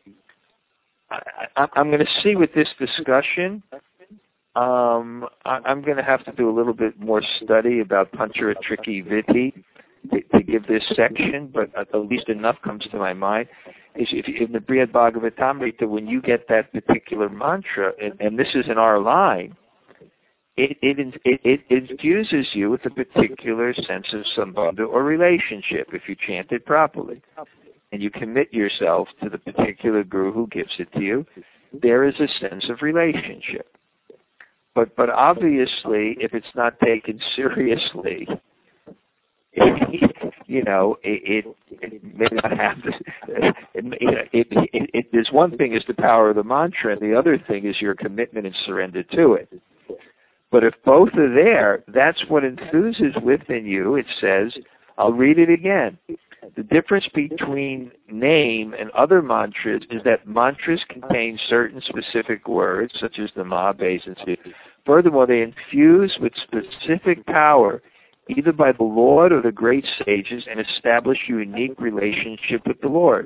I, I'm going to see with this discussion, um, I, I'm going to have to do a little bit more study about Pancharatriki Vidhi to, to give this section, but at least enough comes to my mind. Is if in the Brihad Bhagavatamrita, when you get that particular mantra, and, and this is in our line, it, it, it, it infuses you with a particular sense of sambandha or relationship if you chant it properly. And you commit yourself to the particular guru who gives it to you, there is a sense of relationship. But but obviously, if it's not taken seriously, it, you know, it, it, it may not have. The, it, it, it, it, is one thing is the power of the mantra, and the other thing is your commitment and surrender to it. But if both are there, that's what enthuses within you. It says, I'll read it again. The difference between name and other mantras is that mantras contain certain specific words, such as the Ma, Base, and Si. Furthermore, they infuse with specific power, either by the Lord or the great sages, and establish a unique relationship with the Lord.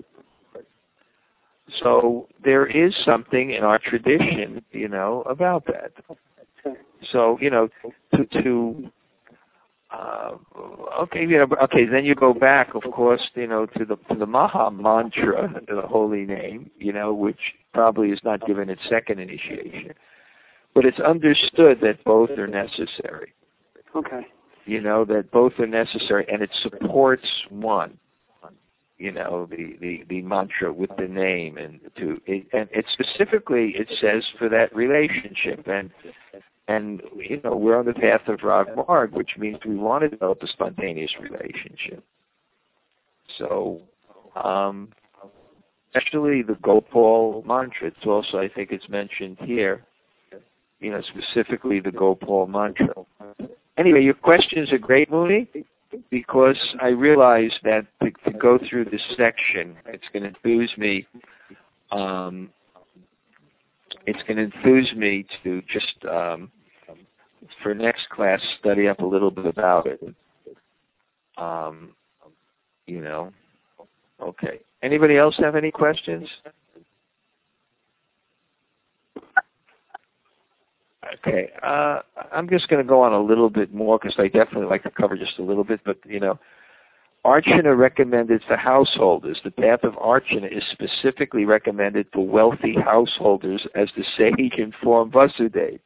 So there is something in our tradition, you know, about that. So, you know, to, to uh, okay, you know, okay, then you go back, of course, you know, to the to the Maha Mantra, the holy name, you know, which probably is not given its second initiation, but it's understood that both are necessary. Okay. You know, that both are necessary, and it supports one. You know, the, the, the mantra with the name, and to it, and it specifically it says for that relationship, and and you know we're on the path of Rav Marg, which means we want to develop a spontaneous relationship. So, um, especially the Gopal mantra. It's also, I think, it's mentioned here. You know, specifically the Gopal mantra. Anyway, your questions are great, Mooney, because I realize that to, to go through this section, it's going to enthuse me. Um, it's going to enthuse me to just, um, for next class, study up a little bit about it. Um, you know. Okay. Anybody else have any questions? Okay, uh, I'm just going to go on a little bit more because I definitely like to cover just a little bit, but, you know, Archana recommended for householders. The path of Archana is specifically recommended for wealthy householders, as the sage informed Vasudeva.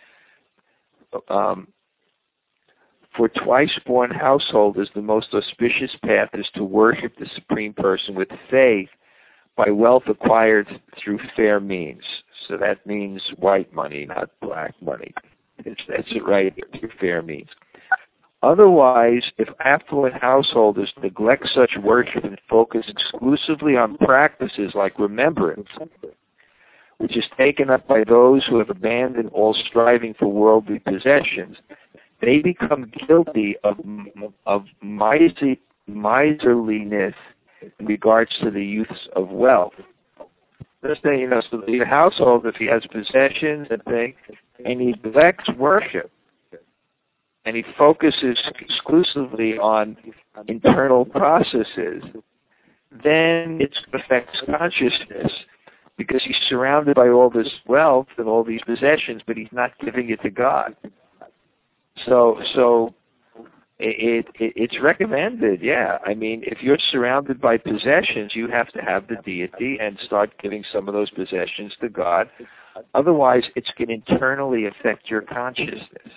Um, for twice-born householders, the most auspicious path is to worship the Supreme Person with faith by wealth acquired through fair means. So that means white money, not black money. It's, that's it right, through fair means. Otherwise, if affluent householders neglect such worship and focus exclusively on practices like remembrance, which is taken up by those who have abandoned all striving for worldly possessions, they become guilty of, of miser, miserliness in regards to the use of wealth. Let's say, you know, so the household, if he has possessions and things, and he neglects worship, and he focuses exclusively on internal processes, then it affects consciousness, because he's surrounded by all this wealth and all these possessions, but he's not giving it to God. So, so it, it it's recommended, yeah. I mean, if you're surrounded by possessions, you have to have the deity and start giving some of those possessions to God. Otherwise, it's going to internally affect your consciousness.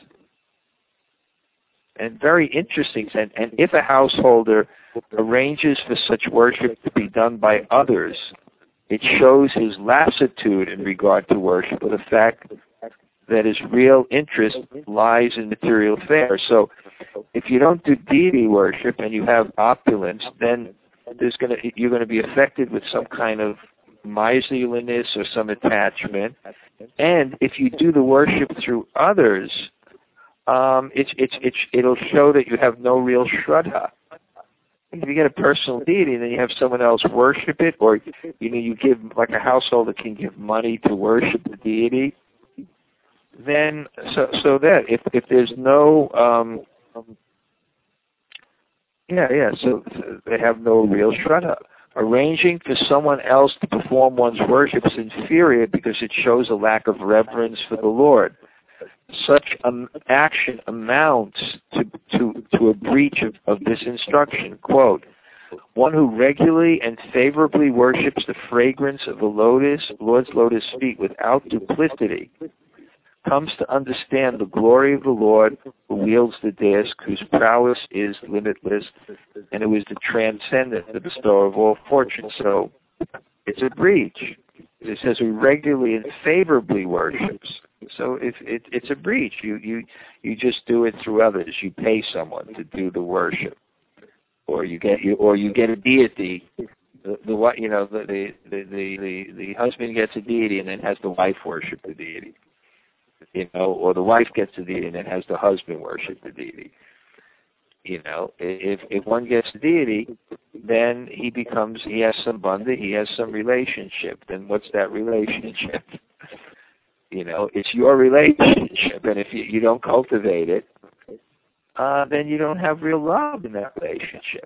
And very interesting. And, and if a householder arranges for such worship to be done by others, it shows his lassitude in regard to worship, or the fact that his real interest lies in material affairs. So if you don't do deity worship and you have opulence, then there's going to you're going to be affected with some kind of miserliness or some attachment. And if you do the worship through others, um, it's it's it's it'll show that you have no real shraddha. If you get a personal deity and then you have someone else worship it, or you know you give, like a householder can give money to worship the deity, then so so that if if there's no um, yeah yeah so they have no real shraddha. Arranging for someone else to perform one's worship is inferior because it shows a lack of reverence for the Lord. Such um, action amounts to, to, to a breach of, of this instruction. Quote, one who regularly and favorably worships the fragrance of the lotus, Lord's lotus feet without duplicity, comes to understand the glory of the Lord who wields the disk, whose prowess is limitless, and who is the transcendent, the bestower of all fortune. So it's a breach. It says who regularly and favorably worships. So if it, it's a breach. You, you you just do it through others. You pay someone to do the worship, or you get you or you get a deity the, the what you know the the, the the the the husband gets a deity and then has the wife worship the deity, you know, or the wife gets a deity and then has the husband worship the deity. You know, if if one gets the deity, then he becomes he has some bandha, he has some relationship. Then what's that relationship? You know, it's your relationship, and if you, you don't cultivate it, uh, then you don't have real love in that relationship.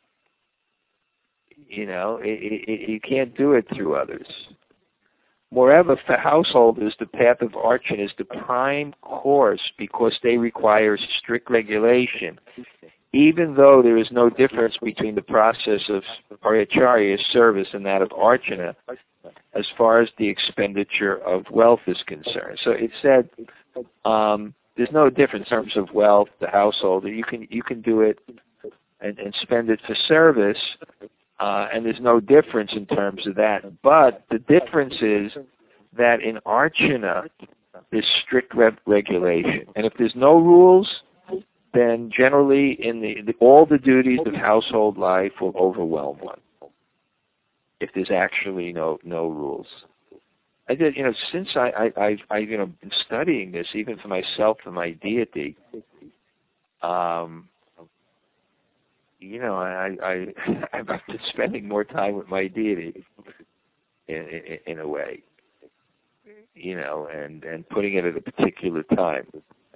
You know, it, it, you can't do it through others. Moreover, for householders, the path of Archana is the prime course because they require strict regulation, even though there is no difference between the process of Pariyacharya service and that of Archana as far as the expenditure of wealth is concerned. So it said um, there's no difference in terms of wealth, the householder. You can you can do it and, and spend it for service, uh, and there's no difference in terms of that. But the difference is that in Archana, there's strict re- regulation. And if there's no rules, then generally in the, the all the duties of household life will overwhelm one. If there's actually no no rules, I did you know since I I I've, I've you know been studying this even for myself and my deity, um, you know I I I've been spending more time with my deity in in, in a way, you know, and and putting it at a particular time.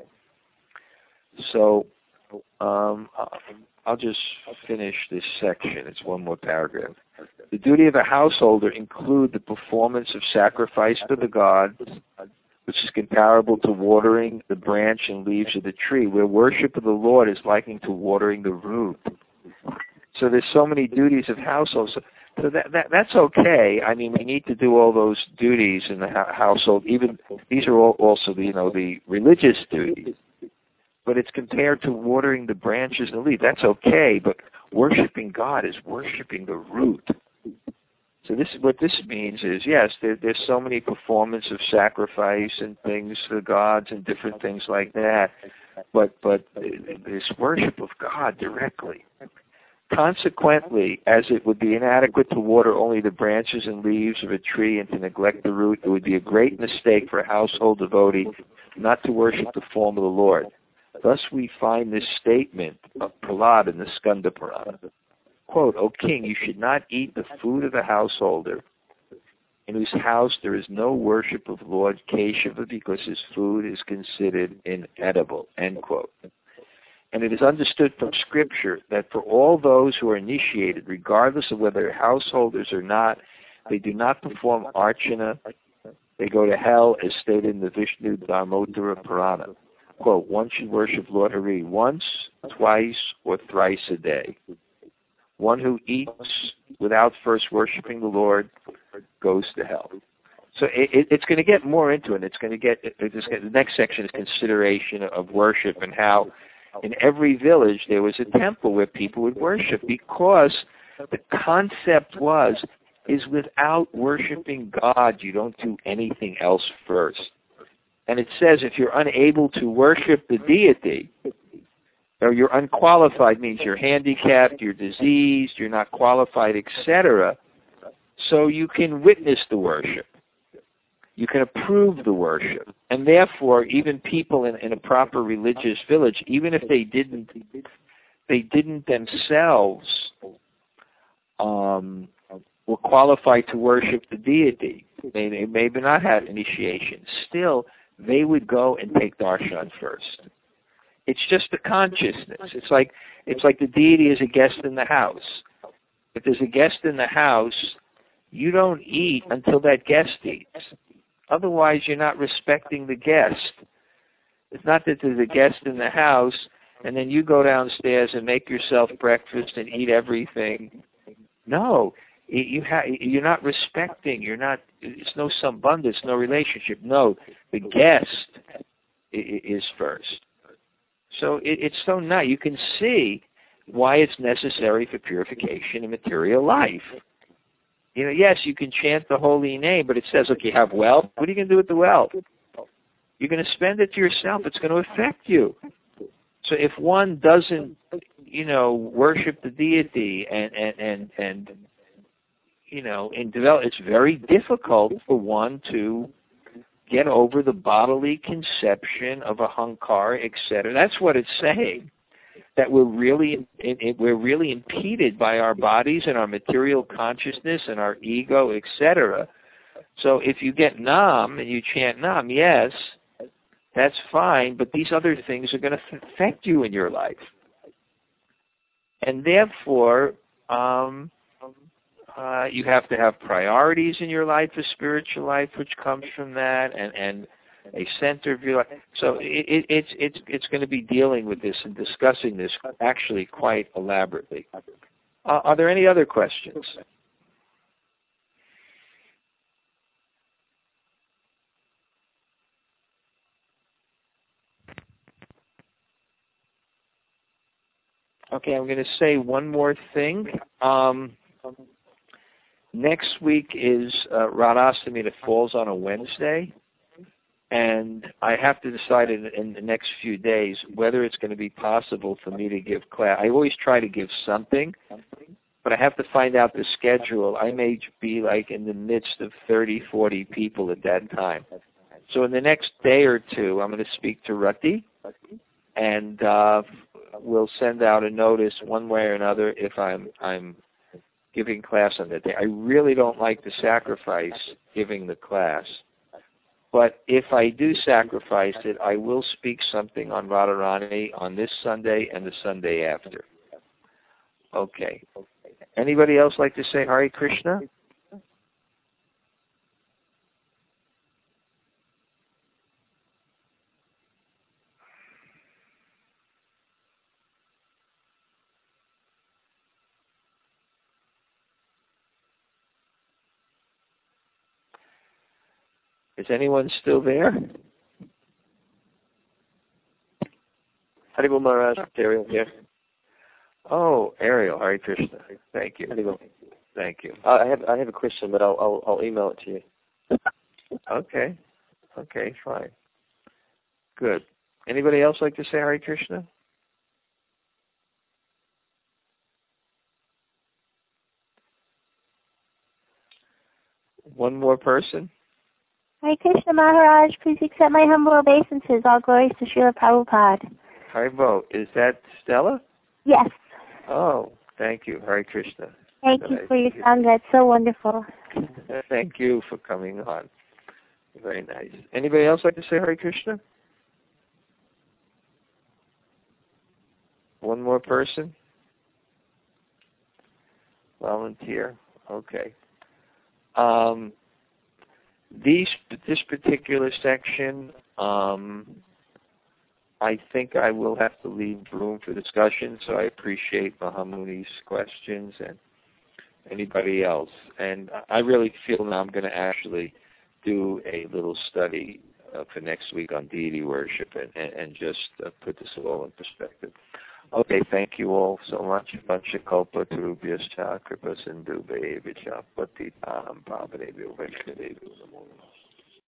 So um, I'll just finish this section. It's one more paragraph. The duty of a householder include the performance of sacrifice to the gods, which is comparable to watering the branch and leaves of the tree, where worship of the Lord is likened to watering the root. So there's so many duties of household. So, so that, that that's okay. I mean, we need to do all those duties in the ha- household. Even these are all also the you know the religious duties. But it's compared to watering the branches and the leaves. That's okay, but worshiping God is worshiping the root. So this what this means is, yes, there, there's so many performance of sacrifice and things for gods and different things like that, but but this worship of God directly. Consequently, as it would be inadequate to water only the branches and leaves of a tree and to neglect the root, it would be a great mistake for a household devotee not to worship the form of the Lord. Thus we find this statement of Prahlad in the Skanda Purana. Quote, O king, you should not eat the food of a householder in whose house there is no worship of Lord Keshava because his food is considered inedible, end quote. And it is understood from Scripture that for all those who are initiated, regardless of whether they're householders or not, they do not perform Archana, they go to hell, as stated in the Vishnu Dharmottara Purana. Quote, one should worship Lord Hari once, twice, or thrice a day. One who eats without first worshiping the Lord goes to hell. So it, it, it's going to get more into it. It's going to get, it's going, the next section is consideration of worship and how in every village there was a temple where people would worship because the concept was, is without worshiping God, you don't do anything else first. And it says if you're unable to worship the deity, or you're unqualified, means you're handicapped, you're diseased, you're not qualified, et cetera, so you can witness the worship. You can approve the worship. And therefore, even people in, in a proper religious village, even if they didn't they didn't themselves um, were qualified to worship the deity, they, they maybe not had initiation, still they would go and take darshan first. It's just the consciousness. It's like it's like the deity is a guest in the house. If there's a guest in the house, you don't eat until that guest eats. Otherwise, you're not respecting the guest. It's not that there's a guest in the house, and then you go downstairs and make yourself breakfast and eat everything. No, you ha- you're not respecting. You're not. It's no sambandha. It's no relationship. No, the guest is first. So it, it's so nice. You can see why it's necessary for purification in material life. You know, yes, you can chant the holy name, but it says, look, you have wealth. What are you going to do with the wealth? You're going to spend it to yourself. It's going to affect you. So if one doesn't, you know, worship the deity and and and, and you know, in develop, it's very difficult for one to get over the bodily conception of a hankara, et cetera. That's what it's saying. That we're really we're really impeded by our bodies and our material consciousness and our ego, et cetera. So if you get Nam and you chant Nam, yes, that's fine, but these other things are going to affect you in your life. And therefore, um, uh, you have to have priorities in your life, a spiritual life, which comes from that, and, and a center of your life. So it, it, it's it's it's going to be dealing with this and discussing this actually quite elaborately. Uh, are there any other questions? Okay, I'm going to say one more thing. Um, next week is uh, Radhastami that falls on a Wednesday, and I have to decide in, in the next few days whether it's going to be possible for me to give class. I always try to give something, but I have to find out the schedule. I may be like in the midst of thirty, forty people at that time. So in the next day or two, I'm going to speak to Rati, and uh, we'll send out a notice one way or another if I'm I'm giving class on that day. I really don't like to sacrifice giving the class, but if I do sacrifice it, I will speak something on Radharani on this Sunday and the Sunday after. Okay. Anybody else like to say Hare Krishna? Is anyone still there? Haribol Maharaj, Ariel here. Oh, Ariel, Hare Krishna. Thank you. Haribol. Thank you. Uh, I have I have a question, but I'll I'll, I'll email it to you. Okay. Okay, fine. Good. Anybody else like to say Hare Krishna? One more person? Hare Krishna Maharaj, please accept my humble obeisances. All glories to Srila Prabhupada. Haribo, is that Stella? Yes. Oh, thank you. Hare Krishna. Thank That you I- for your sangha. It's so wonderful. Thank you for coming on. Very nice. Anybody else like to say Hare Krishna? One more person? Volunteer. Okay. Um, these this particular section, um, I think I will have to leave room for discussion, so I appreciate Mahamuni's questions and anybody else. And I really feel now I'm going to actually do a little study uh, for next week on deity worship and, and, and just uh, put this all in perspective. Okay, thank you all so much. Vanchakalpa Tarubhyascha Kripa Sindhu Bhaya Vicha Patitanam Pavanebhyo Vaishnaveyo Namo Namaha.